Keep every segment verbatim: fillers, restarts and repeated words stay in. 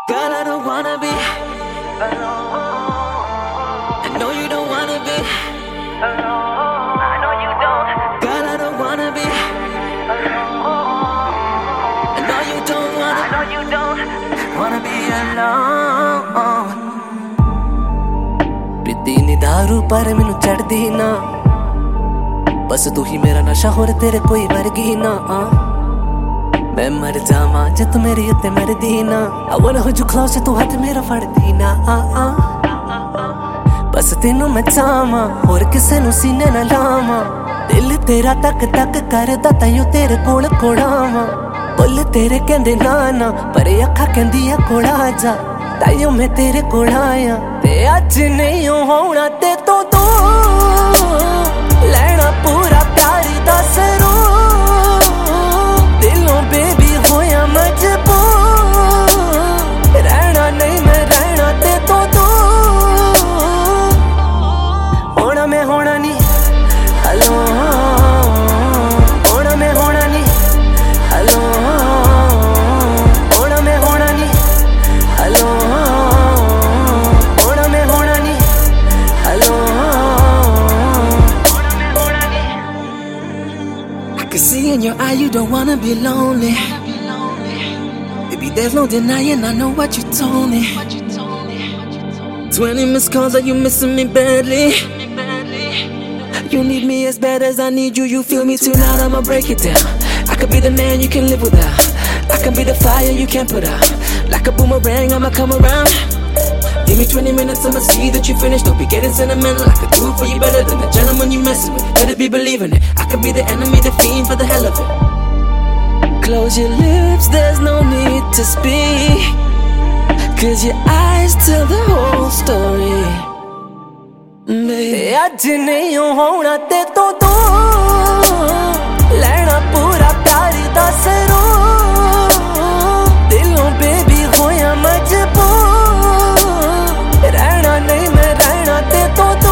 Girl, I don't wanna be alone. I know you don't wanna be alone. I know you don't. Girl, I don't wanna be alone. I know you don't wanna. I know you don't wanna be alone. पीती नी दारू पर मैनू चढ़दी ना, बस तू ही मेरा नशा होर तेरे कोई वर्गी ना। मैं मर जावां जे तू मेरी उत्ते मरदी ना। I wanna hold you close जे तू हाथ मेरा फड़दी ना। बस तेनू मैं चाहवां होर किसे नू सीने ना लावां। दिल तेरा तक तक करदा ताइयों तेरे कोल कोल आवां। बुल तेरे कहंदे ना ना पर अखा कहंदियां कोल आ जा, ताइयों मैं तेरे कोल आया। ते अज नहीं होना ते तो तू लेना पूरा प्यारी दा सरूर। दिलों बेबी होया मजबूर, रहना नहीं मैं रहना ते तो तू। होना मैं होना नी हलो, होना मैं होना नी हलो, होना मैं होना नी हलो, होना मैं होना नी हलो, होना मैं होना नी। I can see in your eye you don't wanna be lonely. Baby, there's no denying I know what you told me. Twenty missed calls, are you missing me badly? You need me as bad as I need you. You feel me tonight, I'ma break it down. I could be the man you can live without. I can be the fire you can't put out. Like a boomerang, I'ma come around. Give me twenty minutes, I'ma see that you finished. Don't be getting sentimental, I could do for you better than the gentleman you messing with. Better be believing it, I could be the enemy, the fiend for the hell of it. Close your lips, there's no need to speak, cause your eyes tell the whole story. Baby, आज नहीं होना ते तो तू लेना पूरा प्यारी दा सरूर। दिलों बेबी होया मजबूर, रहना नहीं मैं रहना ते तो तू।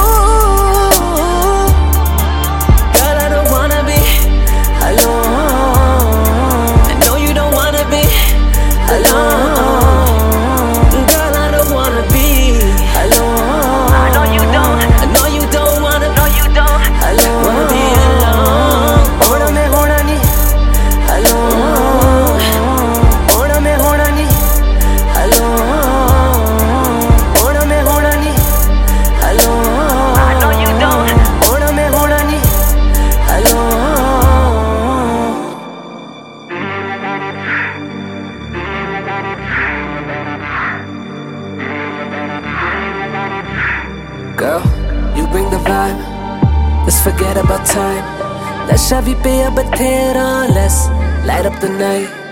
Girl, I don't wanna be alone. I know you don't wanna be alone. Girl, I don't wanna be alone. I know you don't. I know you don't wanna. No, you don't. Alone. Wanna be alone. Hona मैं होना नी alone. Hona मैं होना नी alone. Hona मैं होना नी alone. I know you don't. Hona मैं होना नी alone. Girl, you bring the vibe. Let's forget about time. Nasha vi pe ab thera, let's light up the night.